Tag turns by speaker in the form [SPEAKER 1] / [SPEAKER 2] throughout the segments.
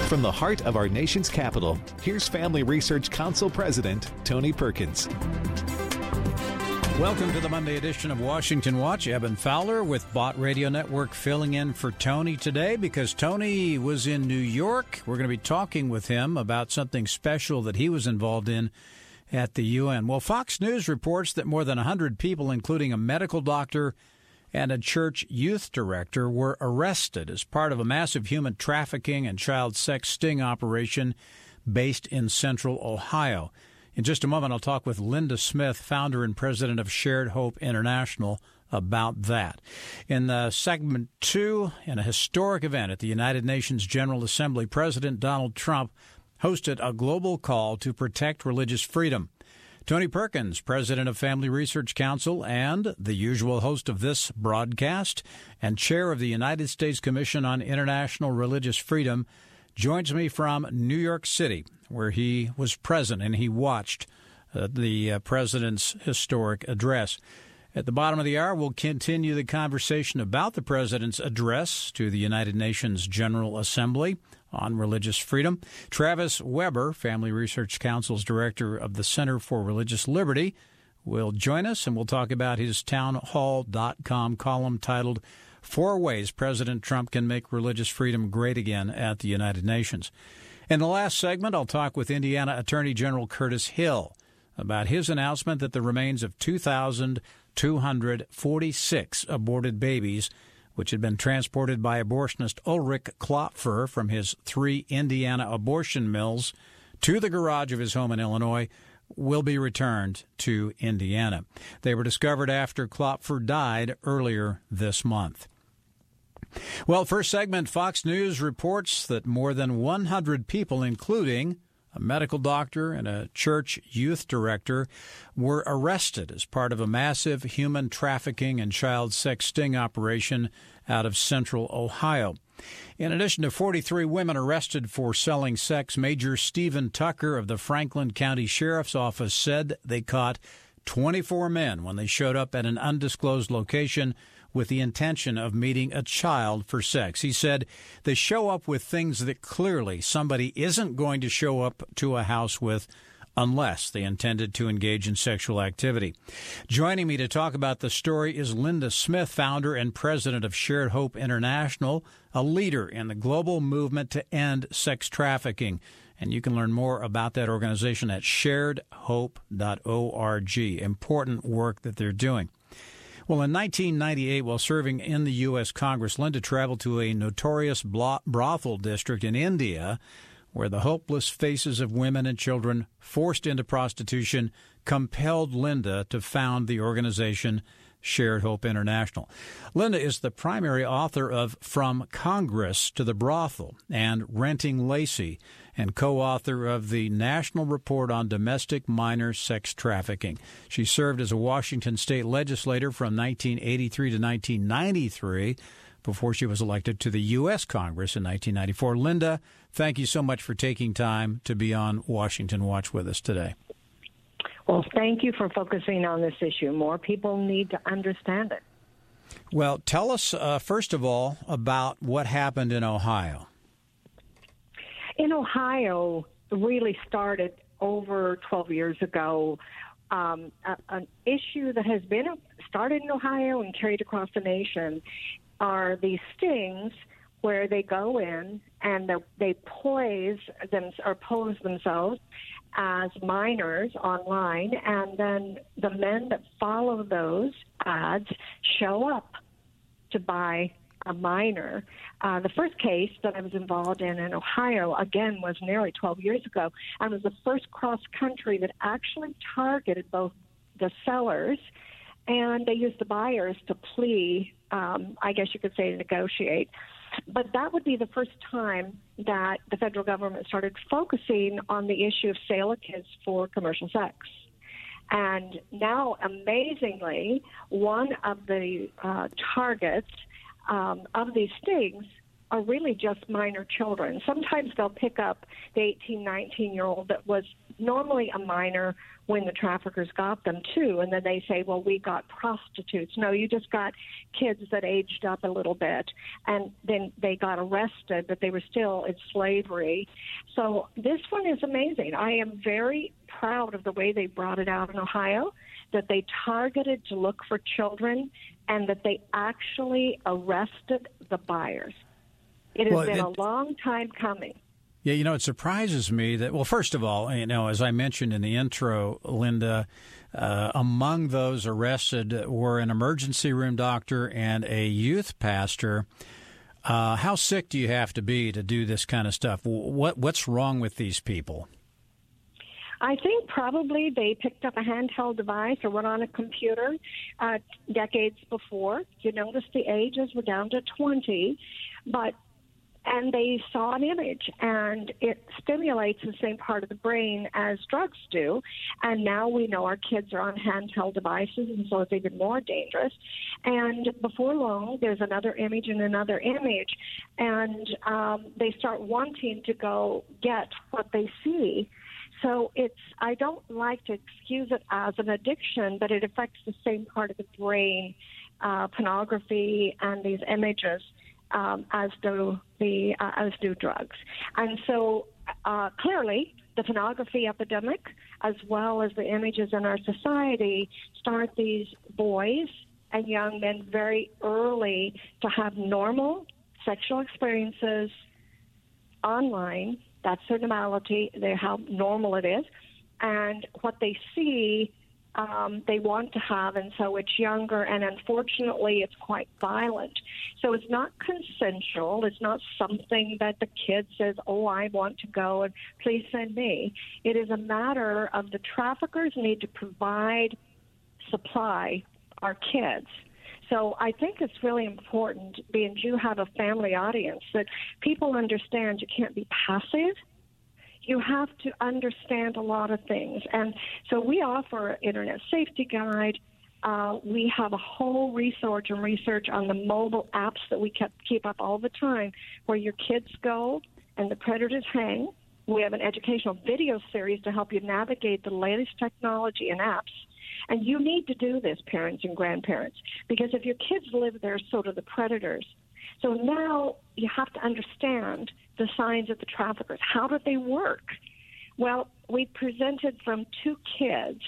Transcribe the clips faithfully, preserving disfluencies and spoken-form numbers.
[SPEAKER 1] From the heart of our nation's capital, here's Family Research Council President Tony Perkins.
[SPEAKER 2] Welcome to the Monday edition of Washington Watch. Evan Fowler with Bott Radio Network filling in for Tony today because Tony was in New York. We're going to be talking with him about something special that he was involved in at the U N. Well, Fox News reports that more than one hundred people, including a medical doctor and a church youth director, were arrested as part of a massive human trafficking and child sex sting operation based in central Ohio. In just a moment, I'll talk with Linda Smith, founder and president of Shared Hope International, about that. In the segment two, in a historic event at the United Nations General Assembly, President Donald Trump hosted a global call to protect religious freedom. Tony Perkins, president of Family Research Council and the usual host of this broadcast and chair of the United States Commission on International Religious Freedom, joins me from New York City, where he was present and he watched uh, the uh, president's historic address. At the bottom of the hour, we'll continue the conversation about the president's address to the United Nations General Assembly on religious freedom. Travis Weber, Family Research Council's director of the Center for Religious Liberty, will join us, and we'll talk about his townhall dot com column titled Four Ways President Trump Can Make Religious Freedom Great Again at the United Nations. In the last segment, I'll talk with Indiana Attorney General Curtis Hill about his announcement that the remains of two thousand two hundred forty-six aborted babies, which had been transported by abortionist Ulrich Klopfer from his three Indiana abortion mills to the garage of his home in Illinois, will be returned to Indiana. They were discovered after Klopfer died earlier this month. Well, first segment, Fox News reports that more than one hundred people, including a medical doctor and a church youth director, were arrested as part of a massive human trafficking and child sex sting operation out of central Ohio. In addition to forty-three women arrested for selling sex, Major Stephen Tucker of the Franklin County Sheriff's Office said they caught twenty-four men when they showed up at an undisclosed location with the intention of meeting a child for sex. He said they show up with things that clearly somebody isn't going to show up to a house with unless they intended to engage in sexual activity. Joining me to talk about the story is Linda Smith, founder and president of Shared Hope International, a leader in the global movement to end sex trafficking. And you can learn more about that organization at shared hope dot org. Important work that they're doing. Well, in nineteen ninety-eight, while serving in the U S. Congress, Linda traveled to a notorious brothel district in India where the hopeless faces of women and children forced into prostitution compelled Linda to found the organization Shared Hope International. Linda is the primary author of From Congress to the Brothel and Renting Lacey, and co-author of the National Report on Domestic Minor Sex Trafficking. She served as a Washington state legislator from nineteen eighty-three to nineteen ninety-three before she was elected to the U S. Congress in nineteen ninety-four. Linda, thank you so much for taking time to be on Washington Watch with us today.
[SPEAKER 3] Well, thank you for focusing on this issue. More people need to understand it.
[SPEAKER 2] Well, tell us, uh, first of all, about what happened in Ohio.
[SPEAKER 3] In Ohio, really started over twelve years ago, um, a, an issue that has been started in Ohio and carried across the nation are these stings where they go in and they poise them or pose themselves as minors online, and then the men that follow those ads show up to buy a minor. Uh, the first case that I was involved in in Ohio, again, was nearly twelve years ago, and was the first cross-country that actually targeted both the sellers and they used the buyers to plea, um, I guess you could say to negotiate. But that would be the first time that the federal government started focusing on the issue of sale of kids for commercial sex. And now, amazingly, one of the uh, targets um, of these stings are really just minor children. Sometimes they'll pick up the eighteen, nineteen-year-old that was normally a minor when the traffickers got them, too. And then they say, well, we got prostitutes. No, you just got kids that aged up a little bit. And then they got arrested, but they were still in slavery. So this one is amazing. I am very proud of the way they brought it out in Ohio, that they targeted to look for children, and that they actually arrested the buyers. It has
[SPEAKER 2] well,
[SPEAKER 3] been
[SPEAKER 2] it,
[SPEAKER 3] a long time coming.
[SPEAKER 2] Yeah, you know, it surprises me that, well, first of all, you know, as I mentioned in the intro, Linda, uh, among those arrested were an emergency room doctor and a youth pastor. Uh, how sick do you have to be to do this kind of stuff? What What's wrong with these people?
[SPEAKER 3] I think probably they picked up a handheld device or went on a computer uh, decades before. You notice the ages were down to twenty, but and they saw an image, and it stimulates the same part of the brain as drugs do. And now we know our kids are on handheld devices, and so it's even more dangerous. And before long, there's another image and another image, and um, they start wanting to go get what they see. So it's, I don't like to excuse it as an addiction, but it affects the same part of the brain, uh, pornography and these images. Um, as do the uh, as do drugs, and so uh, clearly the pornography epidemic, as well as the images in our society, start these boys and young men very early to have normal sexual experiences online. That's their normality. They're how normal it is, and what they see. Um, they want to have, and so it's younger, and unfortunately it's quite violent. So it's not consensual. It's not something that the kid says, oh, I want to go, and please send me. It is a matter of the traffickers need to provide supply our kids. So I think it's really important, being you have a family audience, that people understand you can't be passive. You have to understand a lot of things. And so we offer an internet safety guide. Uh, we have a whole research and research on the mobile apps that we kept, keep up all the time, where your kids go and the predators hang. We have an educational video series to help you navigate the latest technology and apps. And you need to do this, parents and grandparents, because if your kids live there, so do the predators. So now you have to understand the signs of the traffickers. How do they work? Well, we presented from two kids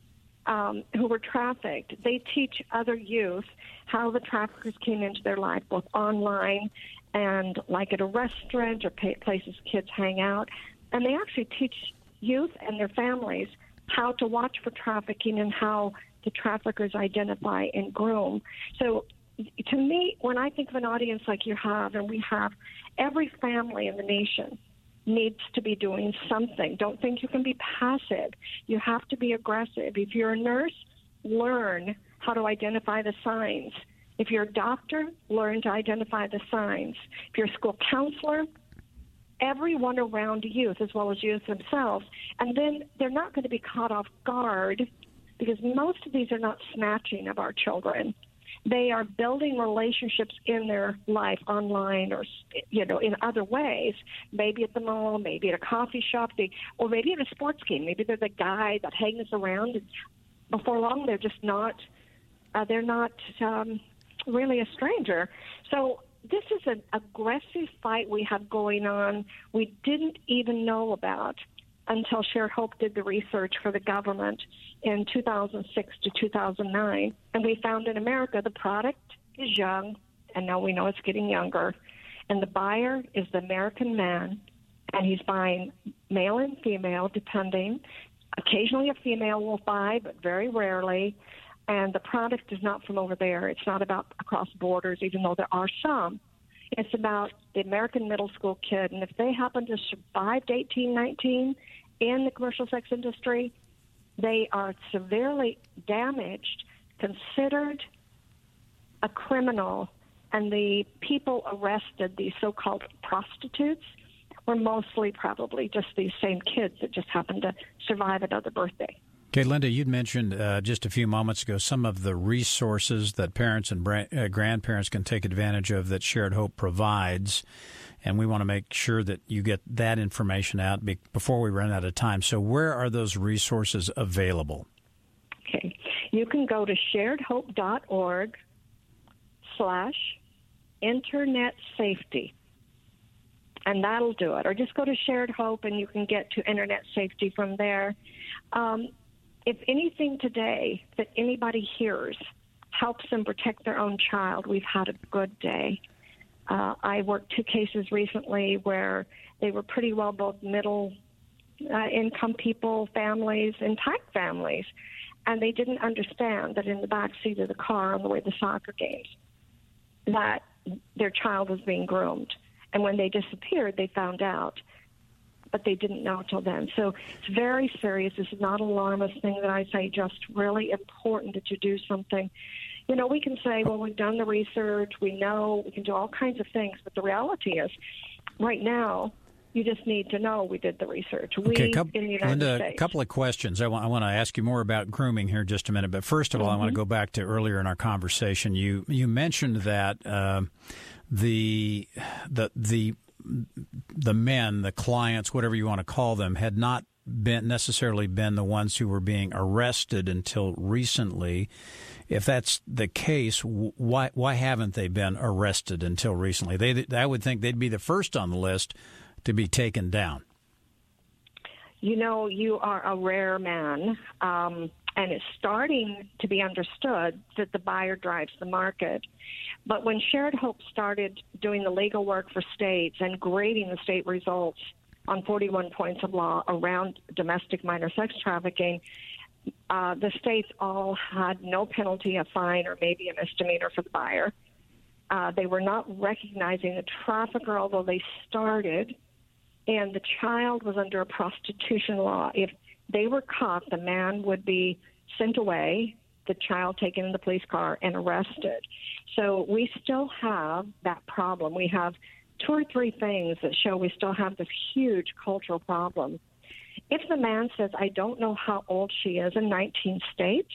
[SPEAKER 3] um, who were trafficked. They teach other youth how the traffickers came into their life, both online and like at a restaurant or places kids hang out. And they actually teach youth and their families how to watch for trafficking and how the traffickers identify and groom. So to me, when I think of an audience like you have, and we have, every family in the nation needs to be doing something. Don't think you can be passive. You have to be aggressive. If you're a nurse, learn how to identify the signs. If you're a doctor, learn to identify the signs. If you're a school counselor, everyone around youth, as well as youth themselves. And then they're not going to be caught off guard, because most of these are not snatching of our children. They are building relationships in their life online, or, you know, in other ways, maybe at the mall, maybe at a coffee shop, they, or maybe at a sports game. Maybe they're the guy that hangs around. And before long, they're just not, uh, they're not um, really a stranger. So this is an aggressive fight we have going on we didn't even know about until Shared Hope did the research for the government in two thousand six to two thousand nine. And we found in America the product is young, and now we know it's getting younger. And the buyer is the American man, and he's buying male and female, depending. Occasionally a female will buy, but very rarely. And the product is not from over there. It's not about across borders, even though there are some. It's about the American middle school kid. And if they happen to survive to eighteen, nineteen in the commercial sex industry, they are severely damaged, considered a criminal. And the people arrested, these so-called prostitutes, were mostly probably just these same kids that just happened to survive another birthday.
[SPEAKER 2] Okay, Linda, you'd mentioned uh, just a few moments ago some of the resources that parents and bra- uh, grandparents can take advantage of that Shared Hope provides, and we want to make sure that you get that information out be- before we run out of time. So where are those resources available?
[SPEAKER 3] Okay. You can go to sharedhope.org slash internet safety, and that'll do it. Or just go to Shared Hope, and you can get to internet safety from there. Um, if anything today that anybody hears helps them protect their own child, we've had a good day. Uh, I worked two cases recently where they were pretty well both middle uh, income people, families, intact families, and they didn't understand that in the back seat of the car on the way to soccer games that their child was being groomed. And when they disappeared, they found out, but they didn't know till then. So it's very serious. This is not an alarmist thing that I say, just really important that you do something. You know, we can say, well, we've done the research, we know, we can do all kinds of things, but the reality is, right now, you just need to know we did the research. We,
[SPEAKER 2] okay, couple,
[SPEAKER 3] in the United
[SPEAKER 2] Linda,
[SPEAKER 3] States.
[SPEAKER 2] a couple of questions. I want, I want to ask you more about grooming here in just a minute, but first of all, mm-hmm. I want to go back to earlier in our conversation. You you mentioned that uh, the the the the men, the clients, whatever you want to call them, had not been necessarily been the ones who were being arrested until recently. If that's the case, why why haven't they been arrested until recently? They I would think they'd be the first on the list to be taken down.
[SPEAKER 3] You know, you are a rare man, um, and it's starting to be understood that the buyer drives the market. But when Shared Hope started doing the legal work for states and grading the state results on forty-one points of law around domestic minor sex trafficking, uh, the states all had no penalty, a fine, or maybe a misdemeanor for the buyer. Uh, they were not recognizing the trafficker, although they started, and the child was under a prostitution law. If they were caught, the man would be sent away, the child taken in the police car and arrested. So we still have that problem. We have two or three things that show we still have this huge cultural problem. If the man says, I don't know how old she is in nineteen states,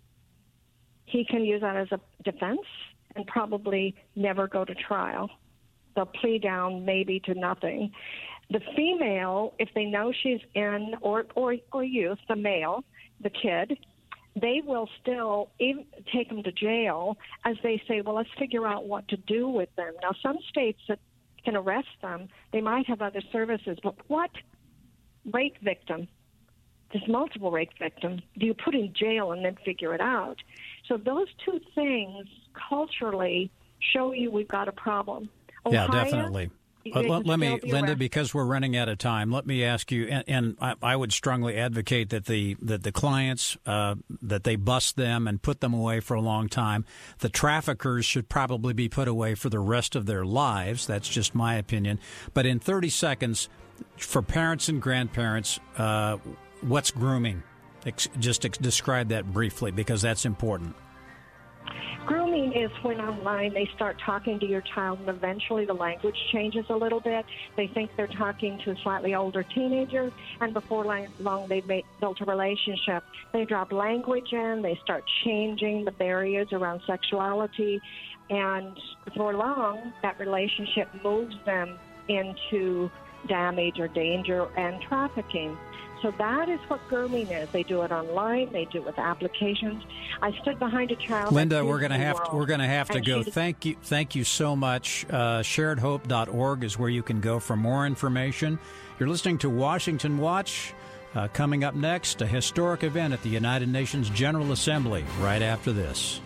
[SPEAKER 3] he can use that as a defense and probably never go to trial. They'll plea down maybe to nothing. The female, if they know she's in, or, or, or youth, the male, the kid, they will still even take them to jail as they say, well, let's figure out what to do with them. Now, some states that can arrest them, they might have other services, but what rape victim, there's multiple rape victims, do you put in jail and then figure it out? So those two things culturally show you we've got a problem.
[SPEAKER 2] Yeah,
[SPEAKER 3] Ohio,
[SPEAKER 2] definitely. Uh, let, let me,
[SPEAKER 3] be
[SPEAKER 2] Linda, because we're running out of time, let me ask you, and, and I, I would strongly advocate that the that the clients, uh, that they bust them and put them away for a long time. The traffickers should probably be put away for the rest of their lives. That's just my opinion. But in thirty seconds, for parents and grandparents, uh, what's grooming? Ex- just ex- describe that briefly, because that's important.
[SPEAKER 3] Grooming is when online they start talking to your child and eventually the language changes a little bit. They think they're talking to a slightly older teenager, and before long they've made, built a relationship. They drop language in, they start changing the barriers around sexuality, and before long that relationship moves them into damage or danger and trafficking. So that is what grooming is. They do it online. They do it with applications. I stood behind a child.
[SPEAKER 2] Linda, we're going to have to, we're going to have to go. Thank you, thank you so much. Uh, shared hope dot org is where you can go for more information. You're listening to Washington Watch. Uh, coming up next, a historic event at the United Nations General Assembly. Right after this.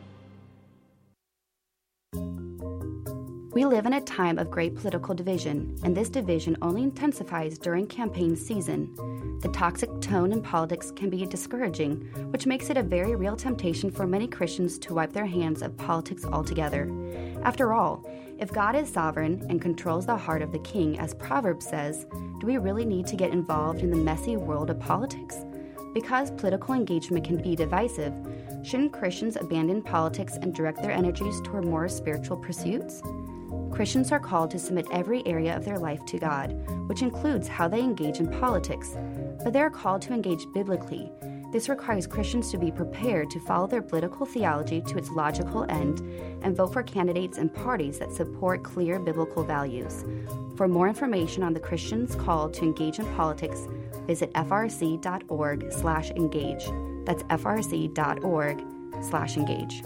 [SPEAKER 4] We live in a time of great political division, and this division only intensifies during campaign season. The toxic tone in politics can be discouraging, which makes it a very real temptation for many Christians to wipe their hands of politics altogether. After all, if God is sovereign and controls the heart of the king, as Proverbs says, do we really need to get involved in the messy world of politics? Because political engagement can be divisive, shouldn't Christians abandon politics and direct their energies toward more spiritual pursuits? Christians are called to submit every area of their life to God, which includes how they engage in politics, but they are called to engage biblically, This requires Christians to be prepared to follow their political theology to its logical end and vote for candidates and parties that support clear biblical values. For more information on the Christians' call to engage in politics, visit f r c dot org slash engage. That's f r c dot org slash engage.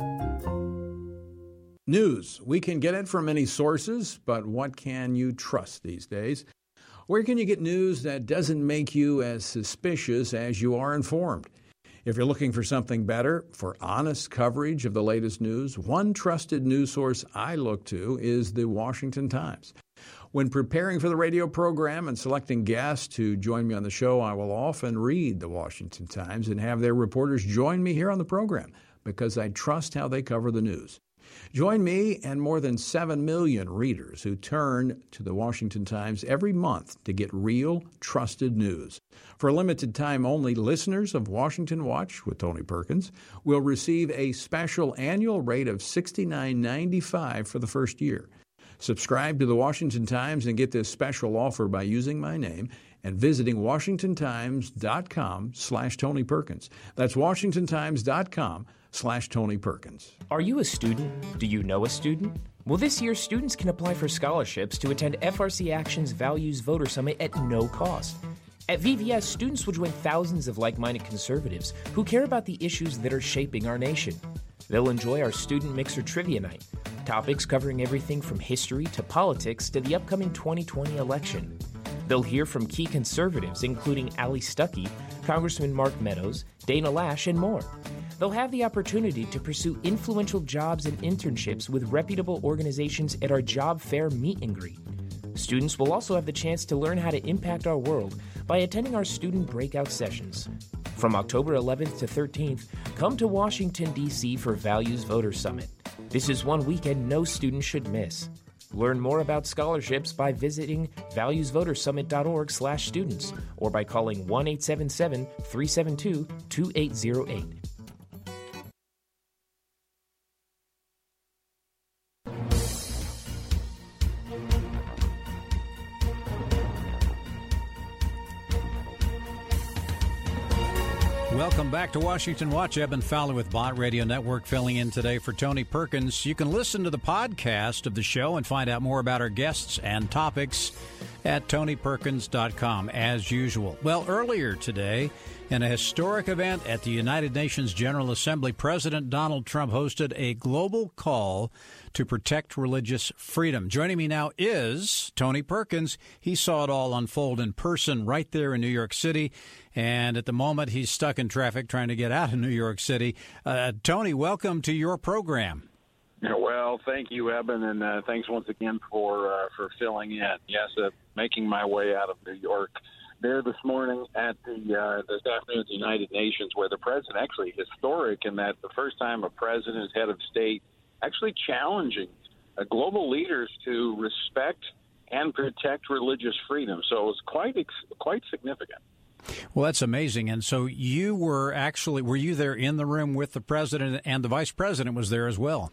[SPEAKER 5] News. We can get it from many sources, but what can you trust these days? Where can you get news that doesn't make you as suspicious as you are informed? If you're looking for something better, for honest coverage of the latest news, one trusted news source I look to is the Washington Times. When preparing for the radio program and selecting guests to join me on the show, I will often read the Washington Times and have their reporters join me here on the program because I trust how they cover the news. Join me and more than seven million readers who turn to the Washington Times every month to get real, trusted news. For a limited time only, listeners of Washington Watch with Tony Perkins will receive a special annual rate of sixty-nine ninety-five for the first year. Subscribe to the Washington Times and get this special offer by using my name and visiting washington times dot com slash Tony Perkins. That's washington times dot com slash Tony Perkins.
[SPEAKER 6] Are you a student? Do you know a student? Well, this year, students can apply for scholarships to attend F R C Action's Values Voter Summit at no cost. At V V S, students will join thousands of like-minded conservatives who care about the issues that are shaping our nation. They'll enjoy our Student Mixer Trivia Night, topics covering everything from history to politics to the upcoming twenty twenty election. They'll hear from key conservatives, including Ali Stuckey, Congressman Mark Meadows, Dana Lash, and more. They'll have the opportunity to pursue influential jobs and internships with reputable organizations at our job fair meet and greet. Students will also have the chance to learn how to impact our world by attending our student breakout sessions. From October eleventh to thirteenth, come to Washington, D C for Values Voter Summit. This is one weekend no student should miss. Learn more about scholarships by visiting values voter summit dot org slash students or by calling one eight seven seven, three seven two, two eight zero eight.
[SPEAKER 2] Welcome back to Washington Watch. Eben Fowler with Bott Radio Network filling in today for Tony Perkins. You can listen to the podcast of the show and find out more about our guests and topics at tony perkins dot com as usual. Well, earlier today, in a historic event at the United Nations General Assembly, President Donald Trump hosted a global call to protect religious freedom. Joining me now is Tony Perkins. He saw it all unfold in person right there in New York City. And at the moment, he's stuck in traffic trying to get out of New York City. Uh, Tony, welcome to your program.
[SPEAKER 7] Well, thank you, Eben, and uh, thanks once again for uh, for filling in. Yes, uh, making my way out of New York there this morning at the uh, this afternoon at the United Nations, where the president, actually historic in that the first time a president is head of state actually challenging uh, global leaders to respect and protect religious freedom. So it was quite ex- quite significant.
[SPEAKER 2] Well, that's amazing. And so you were actually, were you there in the room with the president, and the vice president was there as well?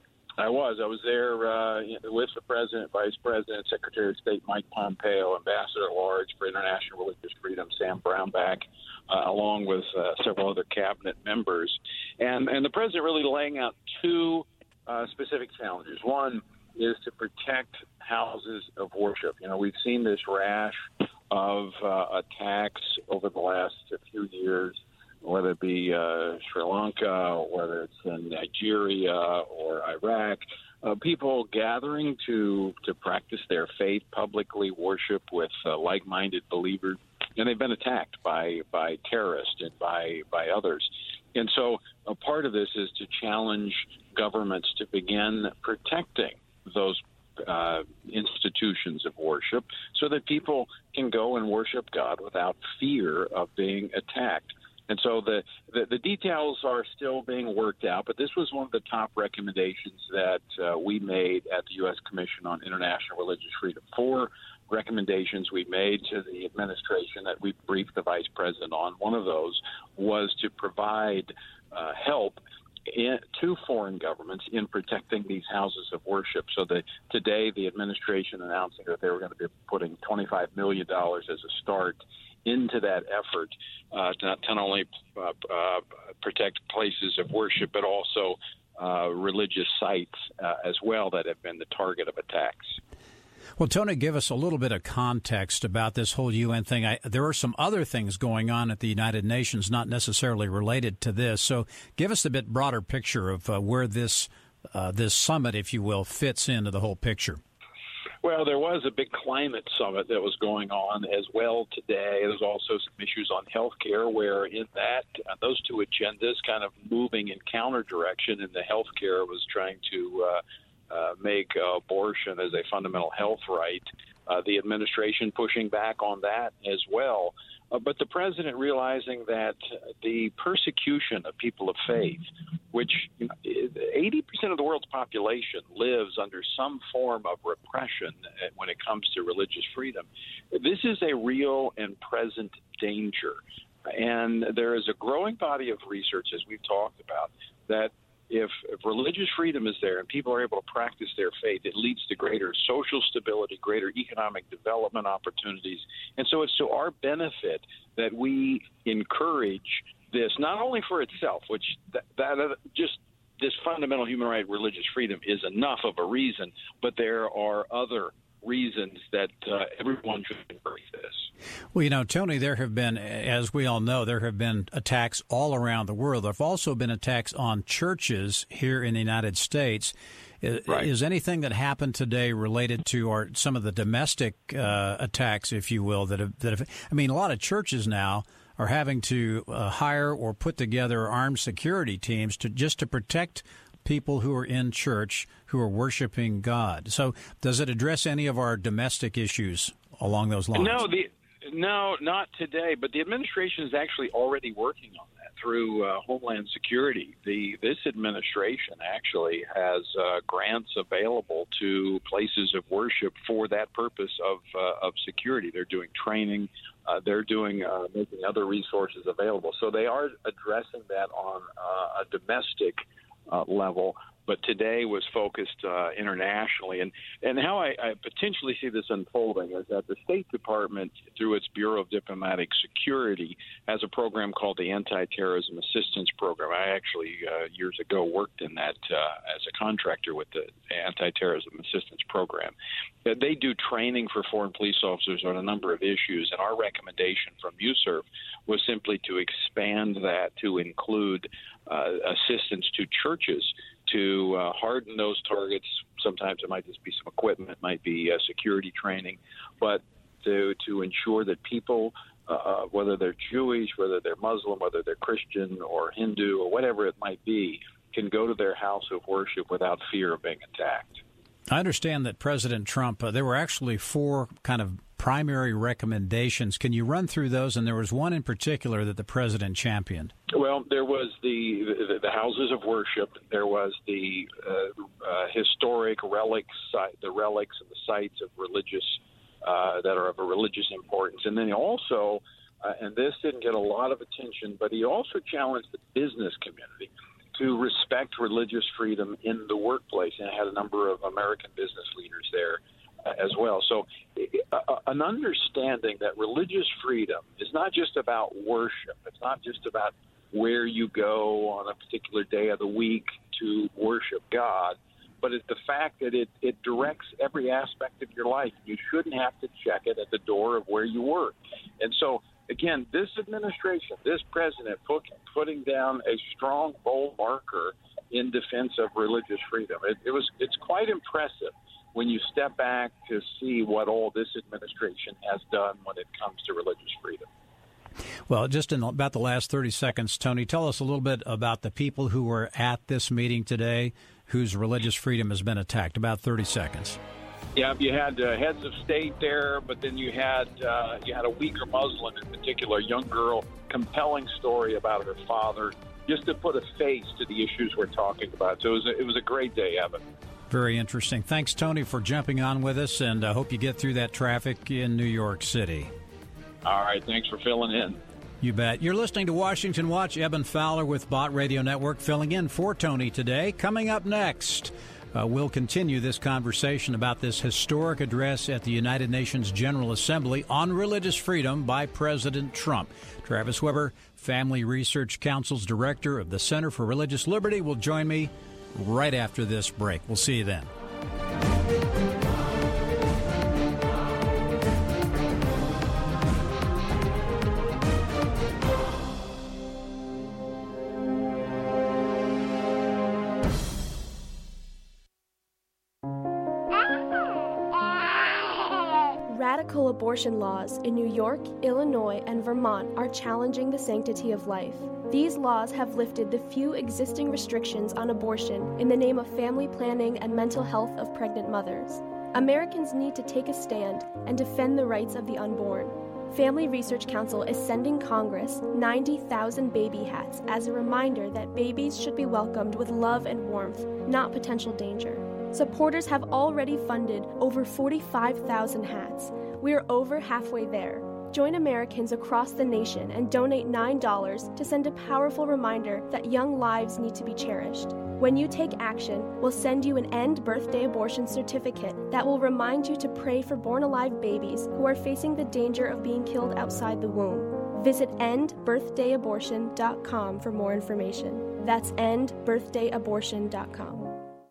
[SPEAKER 7] I was. I was there uh, with the president, vice president, Secretary of State Mike Pompeo, Ambassador at Large for International Religious Freedom Sam Brownback, uh, along with uh, several other cabinet members. And, and the president really laying out two uh, specific challenges. One is to protect houses of worship. You know, we've seen this rash of uh, attacks over the last few years, whether it be uh, Sri Lanka, whether it's in Nigeria or Iraq, uh, people gathering to, to practice their faith, publicly worship with uh, like-minded believers, and they've been attacked by, by terrorists and by, by others. And so a part of this is to challenge governments to begin protecting those Uh, institutions of worship so that people can go and worship God without fear of being attacked. And so the, the, the details are still being worked out, but this was one of the top recommendations that uh, we made at the U S Commission on International Religious Freedom. Four recommendations we made to the administration that we briefed the vice president on. One of those was to provide uh, help In, to foreign governments in protecting these houses of worship. So that today the administration announcing that they were going to be putting twenty-five million dollars as a start into that effort uh, to not, not only uh, uh, protect places of worship, but also uh, religious sites uh, as well that have been the target of attacks.
[SPEAKER 2] Well, Tony, give us a little bit of context about this whole U N thing. I, there are some other things going on at the United Nations, not necessarily related to this. So give us a bit broader picture of uh, where this uh, this summit, if you will, fits into the whole picture.
[SPEAKER 7] Well, there was a big climate summit that was going on as well today. There's also some issues on health care where in that, uh, those two agendas kind of moving in counter direction, and the health care was trying to uh, uh, make uh, abortion as a fundamental health right. Uh, the administration pushing back on that as well. Uh, but the president realizing that the persecution of people of faith, which you know, eighty percent of the world's population lives under some form of repression when it comes to religious freedom, this is a real and present danger. And there is a growing body of research, as we've talked about, that If, if religious freedom is there and people are able to practice their faith, it leads to greater social stability, greater economic development opportunities. And so it's to our benefit that we encourage this, not only for itself, which that, that uh, just this fundamental human right, religious freedom, is enough of a reason, but there are other reasons that uh, everyone should embrace this.
[SPEAKER 2] Well, you know, Tony, there have been, as we all know, there have been attacks all around the world. There have also been attacks on churches here in the United States. Right. Is anything that happened today related to our, some of the domestic uh, attacks, if you will, that have, that have, I mean, a lot of churches now are having to uh, hire or put together armed security teams to just to protect people who are in church who are worshiping God. So does it address any of our domestic issues along those lines?
[SPEAKER 7] No, the, no, not today. But the administration is actually already working on that through uh, Homeland Security. The This administration actually has uh, grants available to places of worship for that purpose of uh, of security. They're doing training. Uh, they're doing uh, making other resources available. So they are addressing that on uh, a domestic Uh, level, but today was focused uh, internationally. And, and how I, I potentially see this unfolding is that the State Department, through its Bureau of Diplomatic Security, has a program called the Anti-Terrorism Assistance Program. I actually, uh, years ago, worked in that uh, as a contractor with the Anti-Terrorism Assistance Program. They do training for foreign police officers on a number of issues, and our recommendation from U S E R F was simply to expand that to include uh, assistance to churches to uh, harden those targets. Sometimes it might just be some equipment, it might be uh, security training, but to to ensure that people, uh, whether they're Jewish, whether they're Muslim, whether they're Christian or Hindu or whatever it might be, can go to their house of worship without fear of being attacked.
[SPEAKER 2] I understand that President Trump, uh, there were actually four kind of primary recommendations. Can you run through those? And there was one in particular that the president championed.
[SPEAKER 7] Well, there was the the, the houses of worship. There was the uh, uh, historic relics, the relics and the sites of religious uh, that are of a religious importance. And then also, uh, and this didn't get a lot of attention, but he also challenged the business community to respect religious freedom in the workplace, and had a number of American business leaders there uh, as well. So uh, an understanding that religious freedom is not just about worship. It's not just about where you go on a particular day of the week to worship God, but it's the fact that it, it directs every aspect of your life. You shouldn't have to check it at the door of where you work. And so, again, this administration, this president, put, putting down a strong, bold marker in defense of religious freedom. It, it was it's quite impressive when you step back to see what all this administration has done when it comes to religious freedom.
[SPEAKER 2] Well, just in about the last thirty seconds, Tony, tell us a little bit about the people who were at this meeting today whose religious freedom has been attacked. About thirty seconds.
[SPEAKER 7] Yeah, you had uh, heads of state there, but then you had uh, you had a Uyghur Muslim in particular, a young girl, compelling story about her father, just to put a face to the issues we're talking about. So it was a, it was a great day, Evan.
[SPEAKER 2] Very interesting. Thanks, Tony, for jumping on with us, and I hope you get through that traffic in New York City.
[SPEAKER 7] All right, thanks for filling in.
[SPEAKER 2] You bet. You're listening to Washington Watch. Eben Fowler with Bott Radio Network filling in for Tony today. Coming up next, Uh, we'll continue this conversation about this historic address at the United Nations General Assembly on religious freedom by President Trump. Travis Weber, Family Research Council's director of the Center for Religious Liberty, will join me right after this break. We'll see you then.
[SPEAKER 8] Radical abortion laws in New York, Illinois, and Vermont are challenging the sanctity of life. These laws have lifted the few existing restrictions on abortion in the name of family planning and mental health of pregnant mothers. Americans need to take a stand and defend the rights of the unborn. Family Research Council is sending Congress ninety thousand baby hats as a reminder that babies should be welcomed with love and warmth, not potential danger. Supporters have already funded over forty-five thousand hats. We are over halfway there. Join Americans across the nation and donate nine dollars to send a powerful reminder that young lives need to be cherished. When you take action, we'll send you an End Birthday Abortion certificate that will remind you to pray for born-alive babies who are facing the danger of being killed outside the womb. Visit end birthday abortion dot com for more information. That's end birthday abortion dot com.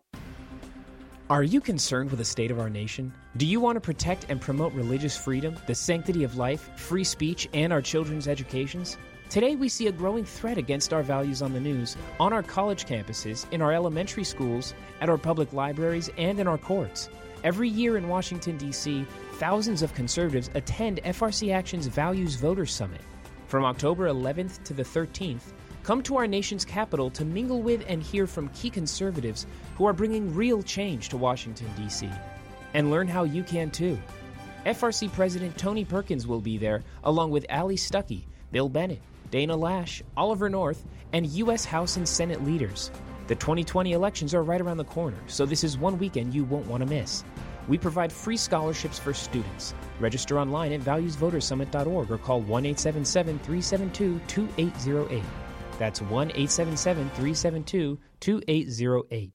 [SPEAKER 6] Are you concerned with the state of our nation? Do you want to protect and promote religious freedom, the sanctity of life, free speech, and our children's educations? Today we see a growing threat against our values on the news, on our college campuses, in our elementary schools, at our public libraries, and in our courts. Every year in Washington, D C, thousands of conservatives attend F R C Action's Values Voters Summit. From October eleventh to the thirteenth, come to our nation's capital to mingle with and hear from key conservatives who are bringing real change to Washington, D C And learn how you can too. F R C President Tony Perkins will be there, along with Ali Stuckey, Bill Bennett, Dana Lash, Oliver North, and U S House and Senate leaders. The twenty twenty elections are right around the corner, so this is one weekend you won't want to miss. We provide free scholarships for students. Register online at values voters summit dot org or call one eight seven seven, three seven two, two eight zero eight. That's one eight seven seven, three seven two, two eight zero eight.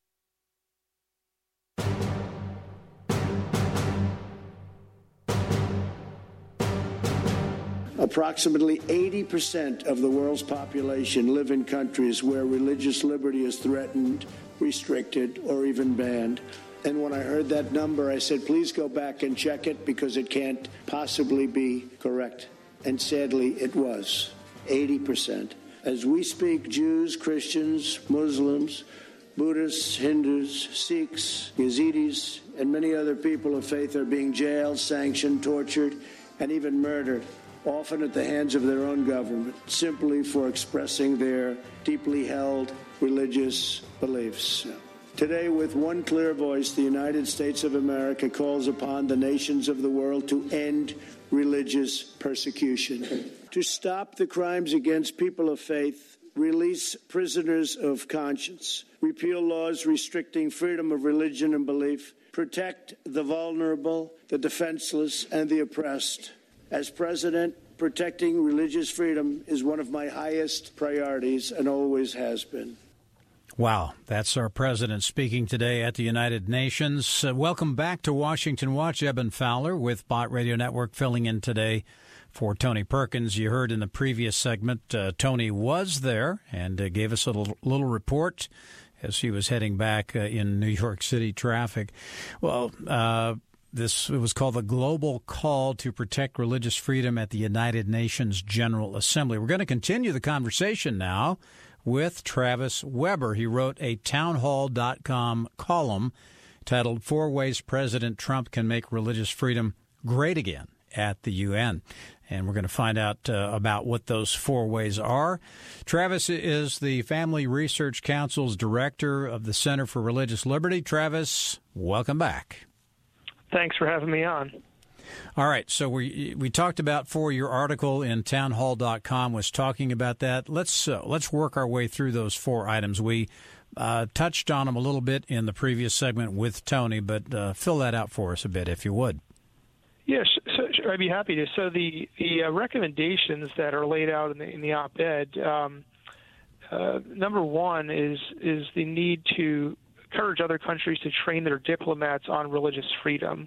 [SPEAKER 9] Approximately eighty percent of the world's population live in countries where religious liberty is threatened, restricted, or even banned. And when I heard that number, I said, please go back and check it because it can't possibly be correct. And sadly, it was eighty percent. As we speak, Jews, Christians, Muslims, Buddhists, Hindus, Sikhs, Yazidis, and many other people of faith are being jailed, sanctioned, tortured, and even murdered, often at the hands of their own government, simply for expressing their deeply held religious beliefs. Today, with one clear voice, the United States of America calls upon the nations of the world to end religious persecution, to stop the crimes against people of faith, release prisoners of conscience, repeal laws restricting freedom of religion and belief, protect the vulnerable, the defenseless, and the oppressed. As president, protecting religious freedom is one of my highest priorities and always has been.
[SPEAKER 2] Wow, that's our president speaking today at the United Nations. Uh, welcome back to Washington Watch. Eben Fowler with Bott Radio Network filling in today for Tony Perkins. You heard in the previous segment, uh, Tony was there and uh, gave us a little, little report as he was heading back uh, in New York City traffic. Well, uh, this it was called the Global Call to Protect Religious Freedom at the United Nations General Assembly. We're going to continue the conversation now with Travis Weber. He wrote a townhall dot com column titled Four Ways President Trump Can Make Religious Freedom Great Again at the U N. And we're going to find out uh, about what those four ways are. Travis is the Family Research Council's director of the Center for Religious Liberty. Travis, welcome back.
[SPEAKER 10] Thanks for having me on.
[SPEAKER 2] All right, so we we talked about for your article in townhall dot com was talking about that. Let's uh, let's work our way through those four items. We uh, touched on them a little bit in the previous segment with Tony, but uh, fill that out for us a bit, if you would.
[SPEAKER 10] Yes, so, sure, I'd be happy to. So the the uh, recommendations that are laid out in the in the op-ed, um, uh, number one is is the need to encourage other countries to train their diplomats on religious freedom.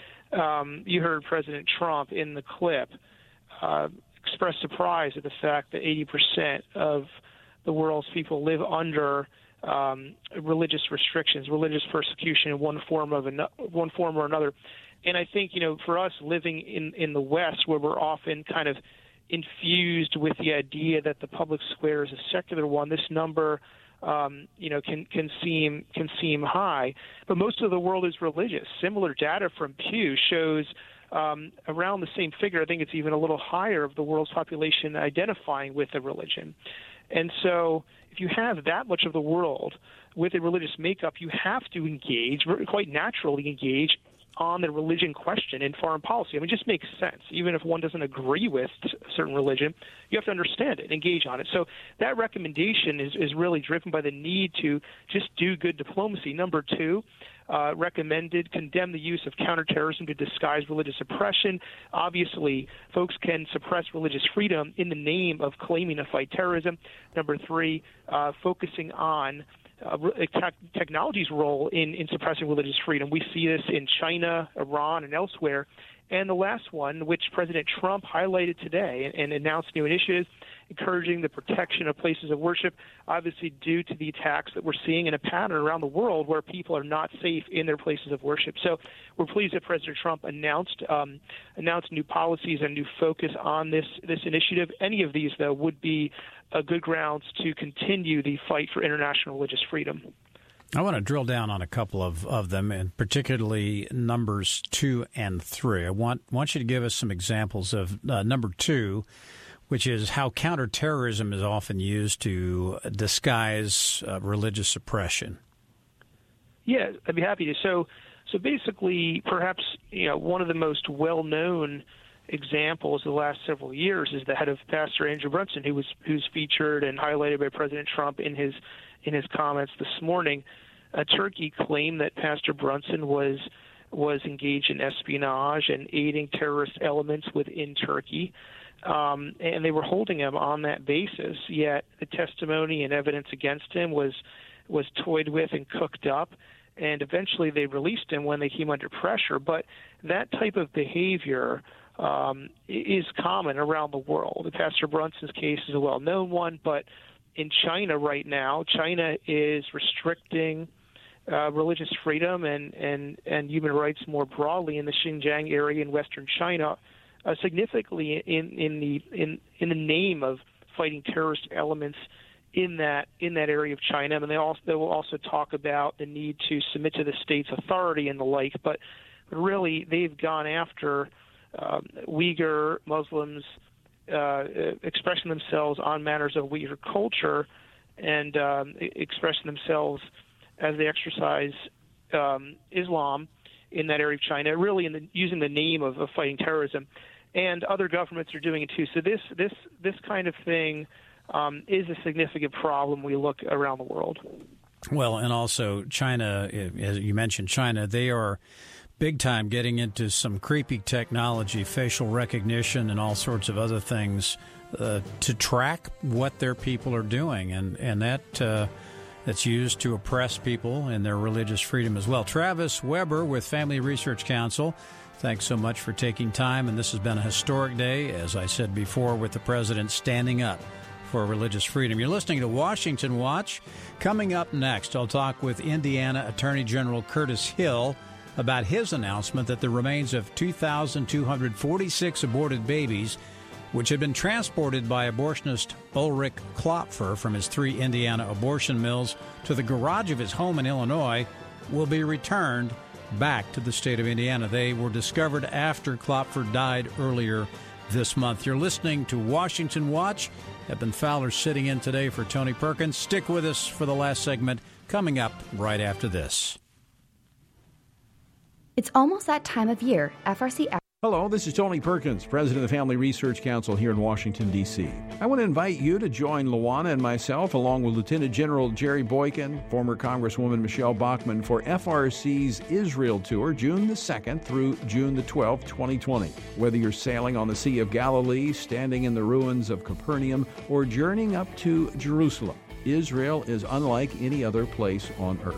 [SPEAKER 10] Um, you heard President Trump in the clip uh, express surprise at the fact that eighty percent of the world's people live under um, religious restrictions, religious persecution in one form of an, one form or another. And I think, you know, for us living in, in the West, where we're often kind of infused with the idea that the public square is a secular one, this number, um, you know, can can seem can seem high. But most of the world is religious. Similar data from Pew shows um, around the same figure. I think it's even a little higher of the world's population identifying with a religion. And so if you have that much of the world with a religious makeup, you have to engage, quite naturally engage, on the religion question in foreign policy. I mean, it just makes sense. Even if one doesn't agree with a certain religion, you have to understand it, engage on it. So that recommendation is, is really driven by the need to just do good diplomacy. Number two, uh, recommended condemn the use of counterterrorism to disguise religious oppression. Obviously, folks can suppress religious freedom in the name of claiming to fight terrorism. Number three, uh, focusing on Uh, te- technology's role in, in suppressing religious freedom. We see this in China, Iran, and elsewhere. And the last one, which President Trump highlighted today and, and announced new initiatives, encouraging the protection of places of worship, obviously due to the attacks that we're seeing in a pattern around the world where people are not safe in their places of worship. So we're pleased that President Trump announced um, announced new policies and new focus on this, this initiative. Any of these, though, would be a good grounds to continue the fight for international religious freedom.
[SPEAKER 2] I want to drill down on a couple of, of them, and particularly numbers two and three. I want want you to give us some examples of uh, number two, which is how counterterrorism is often used to disguise uh, religious suppression.
[SPEAKER 10] Yeah, I'd be happy to. So, so basically, perhaps you know one of the most well-known examples of the last several years is the head of Pastor Andrew Brunson, who was who's featured and highlighted by President Trump in his in his comments this morning. Uh, Turkey claimed that Pastor Brunson was was engaged in espionage and aiding terrorist elements within Turkey, um, and they were holding him on that basis. Yet the testimony and evidence against him was was toyed with and cooked up, and eventually they released him when they came under pressure. But that type of behavior Um, is common around the world. Pastor Brunson's case is a well-known one, but in China right now, China is restricting uh, religious freedom and, and, and human rights more broadly in the Xinjiang area in western China, uh, significantly in, in the in, in the name of fighting terrorist elements in that in that area of China. And they also they will also talk about the need to submit to the state's authority and the like. But really, they've gone after Um, Uyghur Muslims uh, expressing themselves on matters of Uyghur culture and um, expressing themselves as they exercise um, Islam in that area of China, really in the, using the name of, of fighting terrorism. And other governments are doing it too. So this this this kind of thing um, is a significant problem we look around the world.
[SPEAKER 2] Well, and also China, as you mentioned, China, they are big time getting into some creepy technology, facial recognition, and all sorts of other things uh, to track what their people are doing, and and that uh, that's used to oppress people in their religious freedom as well. Travis Weber with Family Research Council, thanks so much for taking time, and this has been a historic day, as I said before, with the president standing up for religious freedom. You're listening to Washington Watch. Coming up next, I'll talk with Indiana Attorney General Curtis Hill about his announcement that the remains of two thousand two hundred forty-six aborted babies, which had been transported by abortionist Ulrich Klopfer from his three Indiana abortion mills to the garage of his home in Illinois, will be returned back to the state of Indiana. They were discovered after Klopfer died earlier this month. You're listening to Washington Watch. Eben Fowler sitting in today for Tony Perkins. Stick with us for the last segment coming up right after this.
[SPEAKER 4] It's almost that time of year. F R C...
[SPEAKER 5] Hello, this is Tony Perkins, president of the Family Research Council here in Washington, D C I want to invite you to join Luana and myself, along with Lieutenant General Jerry Boykin, former Congresswoman Michelle Bachmann, for F R C's Israel Tour, June the second through June the twelfth, twenty twenty. Whether you're sailing on the Sea of Galilee, standing in the ruins of Capernaum, or journeying up to Jerusalem, Israel is unlike any other place on earth.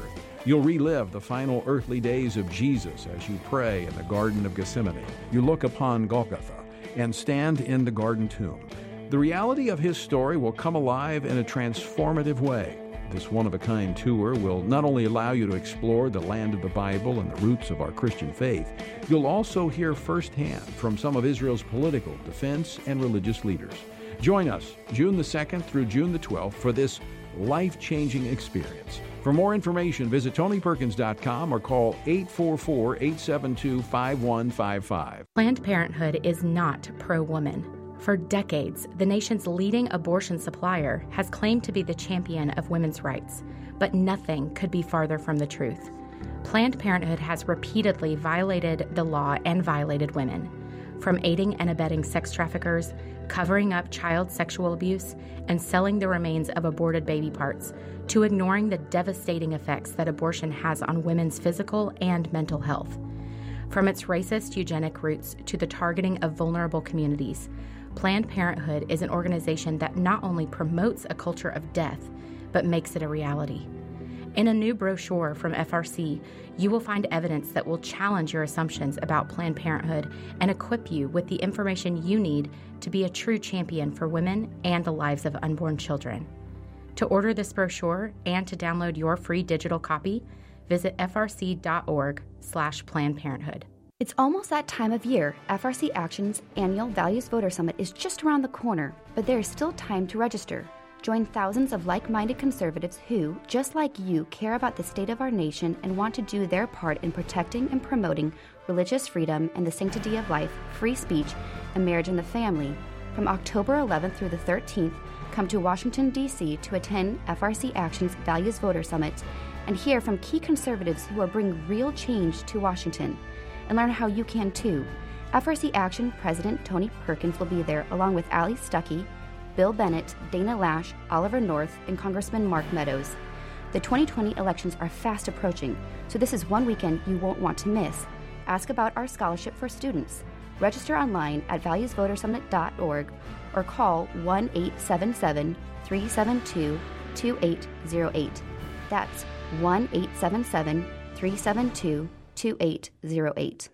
[SPEAKER 5] You'll relive the final earthly days of Jesus as you pray in the Garden of Gethsemane. You look upon Golgotha and stand in the garden tomb. The reality of his story will come alive in a transformative way. This one-of-a-kind tour will not only allow you to explore the land of the Bible and the roots of our Christian faith, you'll also hear firsthand from some of Israel's political, defense, and religious leaders. Join us June the second through June the twelfth for this life-changing experience. For more information, visit Tony Perkins dot com or call eight four four, eight seven two, five one five five.
[SPEAKER 11] Planned Parenthood is not pro-woman. For decades, the nation's leading abortion supplier has claimed to be the champion of women's rights, but nothing could be farther from the truth. Planned Parenthood has repeatedly violated the law and violated women. From aiding and abetting sex traffickers, covering up child sexual abuse, and selling the remains of aborted baby parts, to ignoring the devastating effects that abortion has on women's physical and mental health. From its racist eugenic roots to the targeting of vulnerable communities, Planned Parenthood is an organization that not only promotes a culture of death, but makes it a reality. In a new brochure from F R C, you will find evidence that will challenge your assumptions about Planned Parenthood and equip you with the information you need to be a true champion for women and the lives of unborn children. To order this brochure and to download your free digital copy, visit frc.org slash Planned Parenthood.
[SPEAKER 4] It's almost that time of year. F R C Action's annual Values Voter Summit is just around the corner, but there is still time to register. Join thousands of like-minded conservatives who, just like you, care about the state of our nation and want to do their part in protecting and promoting religious freedom and the sanctity of life, free speech, and marriage and the family. From October eleventh through the thirteenth, come to Washington, D C to attend F R C Action's Values Voter Summit and hear from key conservatives who will bring real change to Washington. And learn how you can too. F R C Action President Tony Perkins will be there along with Ali Stuckey, Bill Bennett, Dana Lash, Oliver North, and Congressman Mark Meadows. The twenty twenty elections are fast approaching, so this is one weekend you won't want to miss. Ask about our scholarship for students. Register online at values voter summit dot org or call one eight seven seven, three seven two, two eight zero eight. That's one eight seven seven, three seven two, two eight zero eight.